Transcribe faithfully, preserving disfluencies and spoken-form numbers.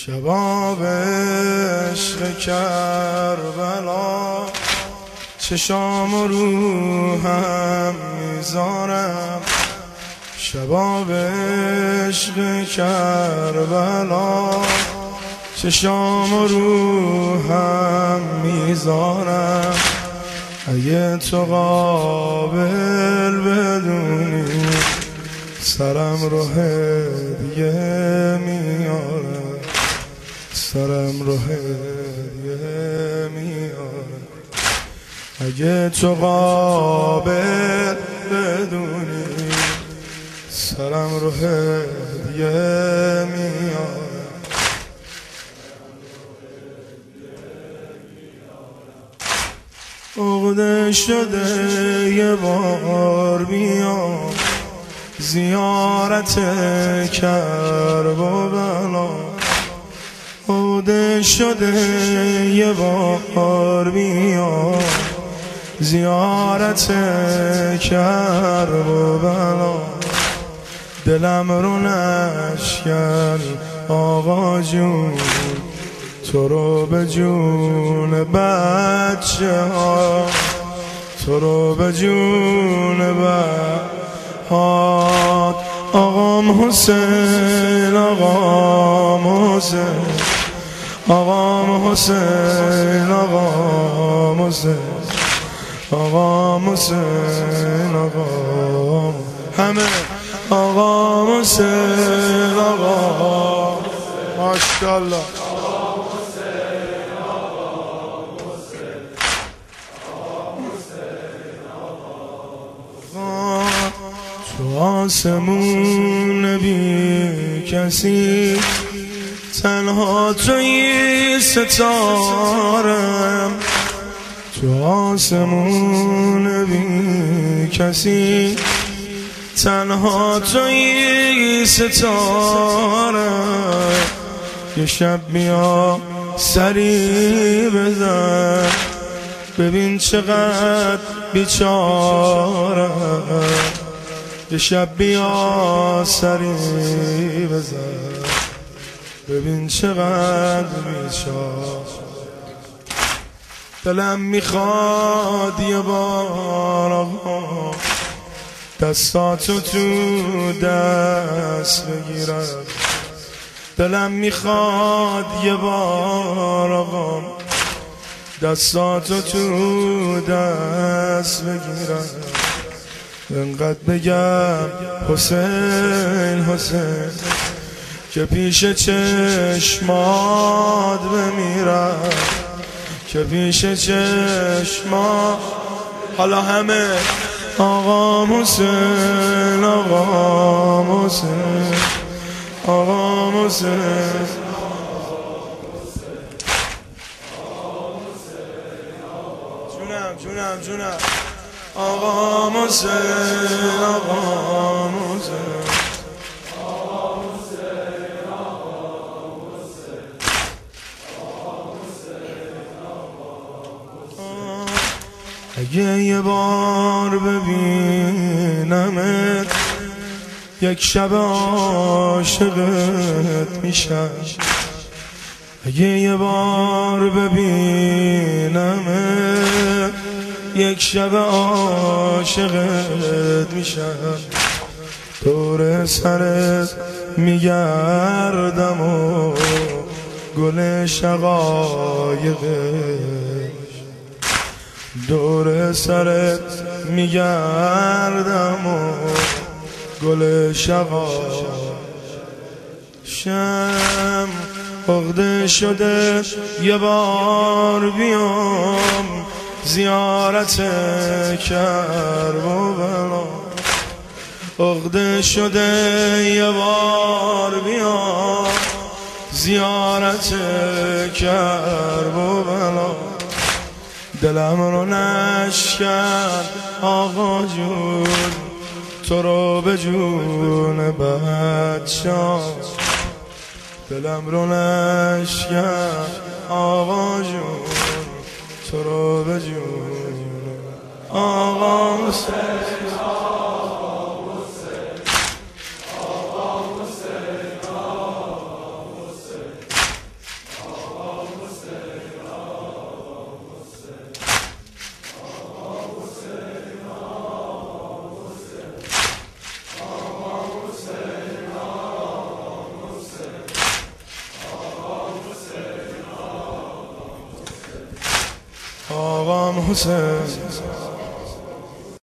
شباب عشق کربلا چشام و روحم میذارم. شباب عشق کربلا چشام و روحم میذارم. اگه تو قابل بدونی سرم رو هدیه میارم، سرم رو هدیه میارم. اگه تو قابل بدونی سرم رو هدیه میارم. عقده شده یه بار بیام زیارت کربلا. عقده شده یه بار بیام زیارت کربلا. دلم رو نشکن آقا جون، تو رو به جون بچه ها، تو رو به جون بچه ها. آقام حسین، آقام حسین، آقام حسین، آقام حسین، آقام حسین، آقام همه آقام حسین، آقام ماشاءالله. تو آسمون بی کسی تنها توی ستارم. تو آسمون بی کسی تنها توی ستارم. یه شب بیا سری بزن ببین چقدر بیچارم. یه شب بیا سری بزن ببین چقدر بیچارم. دلم میخواد یه بار آقا دستاتو تو دست بگیرم. دلم میخواد یه بار آقا دستاتو تو دست بگیرم. انقدر بگم حسین حسین که پیش چشمات بمیرم، که پیش چشمات. حالا همه آقام حسین، آقام حسین، آقام حسین. جونم جونم جونم آقام حسین، آقام حسین، آقام حسین، آقام حسین، آقام حسین، آقام حسین. اگه یه بار ببینمت یک شب عاشقت میشم. اگه یه بار ببینمت یک شب عاشقت میشم. دور سرت میگردم و گل شقایقش. دور سرت میگردم و گل شقایقشم. عقده شده یه بار بیام زیارت کربلا. عقده شده یه بار بیام زیارت کربلا. دلم رو نشکن آقا جون، تو رو به جون بچه ها. دلم رو نشکن آقا جون، تو رو به جون آقا حسین، آقا حسین، آقا حسین، آقا حسین. آقام حسین